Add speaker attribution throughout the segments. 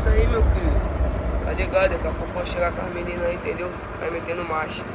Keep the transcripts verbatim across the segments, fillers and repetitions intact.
Speaker 1: isso aí, meu filho. Tá ligado? Daqui a pouco vão chegar com as meninas aí, entendeu? Vai metendo marcha.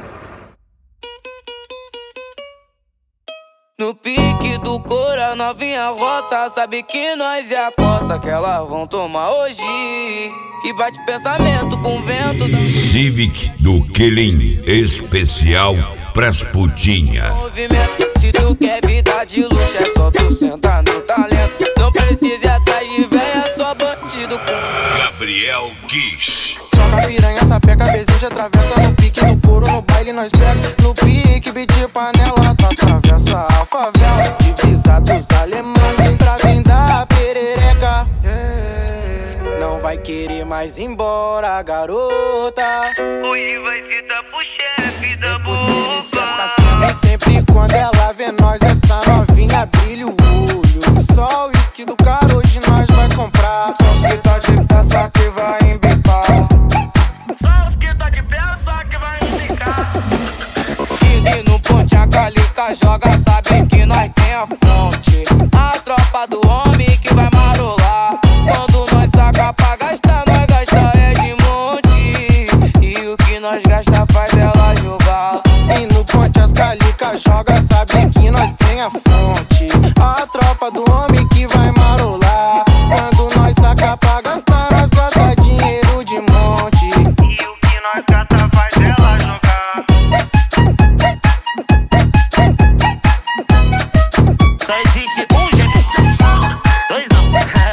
Speaker 2: No pique do cora, novinha roça, sabe que nós é a costa que elas vão tomar hoje. E bate pensamento com vento da...
Speaker 3: Civic do Killing, especial pras putinha.
Speaker 2: Movimento, se tu quer vida de luxo, é só tu sentar no talento. Não precisa ir atrás de véia, só bandido com...
Speaker 3: Gabriel Kish.
Speaker 4: Joga piranha, sapeca, beseja, atravessa no pique do couro, no baile nós pega. No pique, beat de panela, tu atravessa a favela. Divisa dos alemão, pra vir da perereca. Yeah. Não vai querer mais ir embora, garota.
Speaker 2: Hoje vai ficar pro chefe da boca.
Speaker 4: Tá sendo sempre quando ela vê nós, essa novinha brilha o olho. Só o uísque do cara hoje nós vai comprar. Só os que tá de peça que vai embicar.
Speaker 2: Só os que tá de peça que vai embicar. E no ponte a calica joga, sabe que nós tem a fonte. A tropa do homem que vai marolar. Quando nós saca pra gastar, nós gasta é de monte. E o que nós gasta faz ela jogar.
Speaker 4: E no ponte as calica joga, sabe que nós tem a fonte. A tropa do homem que vai marolar. Quando nós saca pra gastar, nós gasta dinheiro de monte.
Speaker 2: E o que nós gasta faz ela jogar. Só existe um jeito, dois não.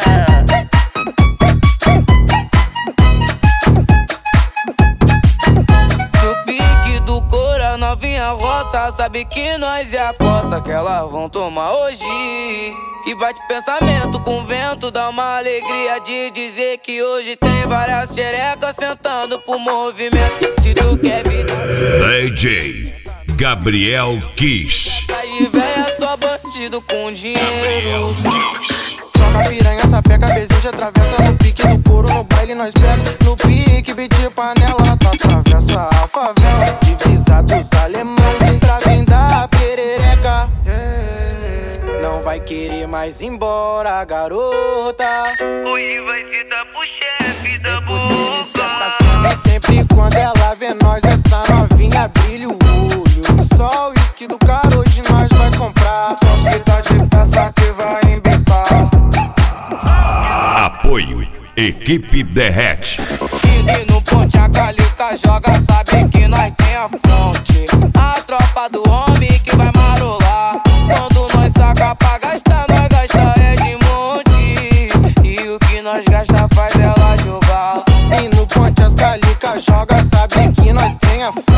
Speaker 2: No pique do cora, novinha roça, sabe que nós é a costa que elas vão tomar hoje. E bate pensamento com vento, dá uma alegria de dizer que hoje tem várias xerecas sentando pro movimento. Se tu quer vida
Speaker 3: D J Gabriel Kish.
Speaker 2: aí, véia, só bandido com dinheiro.
Speaker 4: Joga piranha, sapeca, beseja, atravessa no pique do couro, no baile nós pega. No pique, beat de panela, tu atravessa a favela. Divisa dos alemão, pra vir da perereca. Yeah. Não vai querer mais ir embora, garota.
Speaker 2: Hoje vai ficar pro chefe da boca.
Speaker 4: Tá sendo sempre quando ela vê nós, essa novinha brilha o olho. Só o uísque do cara hoje nós vai comprar. Só os que tá de peça que vai embicar.
Speaker 3: Apoio Equipe Derrete.
Speaker 2: E no ponte a calica joga, sabe que nós tem a fonte. A tropa do homem que vai marolar. Quando nós saca pra gastar, nós gasta é de monte. E o que nós gasta faz ela jogar.
Speaker 4: E no ponte as calica joga, sabe que nós tem a fonte.